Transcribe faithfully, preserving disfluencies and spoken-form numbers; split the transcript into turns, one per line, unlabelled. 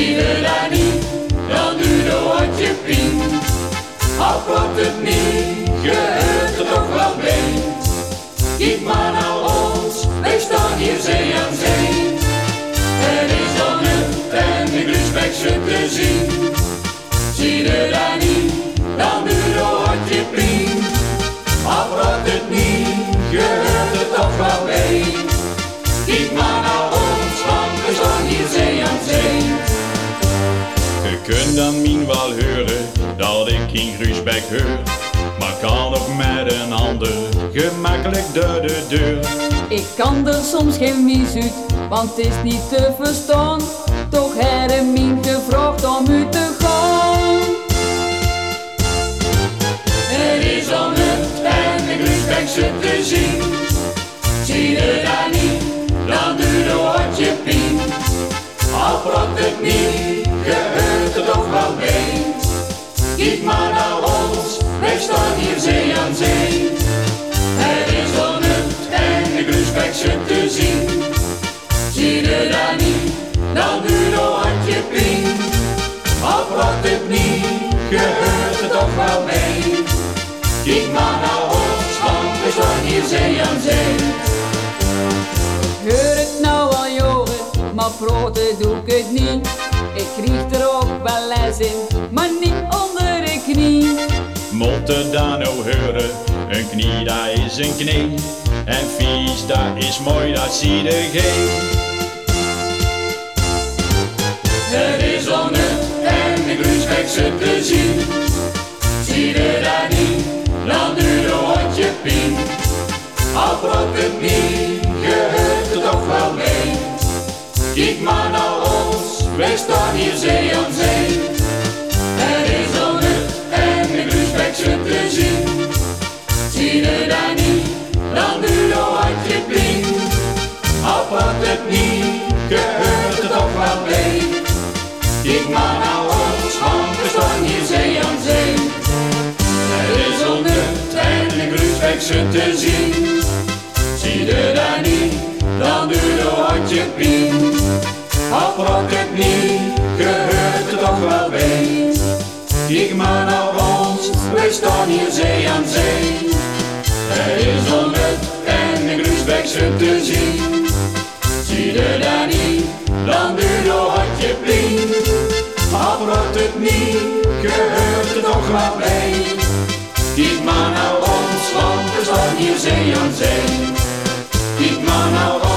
zie je daar niet, dan doe je wat je pien. Al klopt het niet, je hoort het toch wel bij. Kijk maar naar ons, wij staan hier zee aan zee. Er is dan het en de Groesbeekse te zien. Zie je daar niet, dan doe je wat je pien. Al klopt het niet, je hoort het toch wel bij. Kijk maar naar ons, want we staan hier zee aan zee.
Je kunt dan min wel horen dat ik in Groesbeek hoor, maar kan ook met een ander gemakkelijk door de deur.
Ik kan er soms geen mies uit, want het is niet te verstaan. Toch heb ik min gevraagd om u te gaan.
Er is al het en de Groesbeekse te zien. Zie je daar niet, dan doe je wat je pien. Al klopt het niet, je hoort het toch wel bij. Kijk maar naar ons, wij staan hier zee aan zee. Er is al het en de Groesbeekse te zien. Zie je daar niet, dan doe je wat je pien. Al klopt het niet, je hoort het toch wel bij. Kijk maar naar ons, want we staan hier zee aan zee.
Ik hoor het nou al jaren, maar praten doe ik het niet. Ik krijg er ook wel les in, maar niet onder de knie.
Motte dan nou horen, een knie dat is een knie. En vies dat is mooi, dat zie je geen.
Er is al nut en de Groesbeekse te zien. Zie je daar niet, dan doe je wat je pien. Al klopt het niet, je hoort het toch wel mee. Kijk maar naar ons, wij staan hier zee aan zee. Er is al nut en de Groesbeekse te zien. Zie je daar niet, dan doe je wat je pien. Al klopt het niet, je hoort het toch wel mee. Kijk maar naar ons, want we staan hier zee aan zee. Er is al nut en de Groesbeekse te zien. Zie je daar niet, dan doe je wat je pien. Al klopt het niet, je hoort het toch wel bij. Kijk maar naar ons, wij staan hier zee aan zee. Er is al nut en de Groesbeekse te zien. Zie je daar niet, dan doe je wat je pien. Al klopt het niet, je hoort het toch wel bij. Kijk maar naar ons, want we staan hier zee aan zee. Kijk maar naar ons.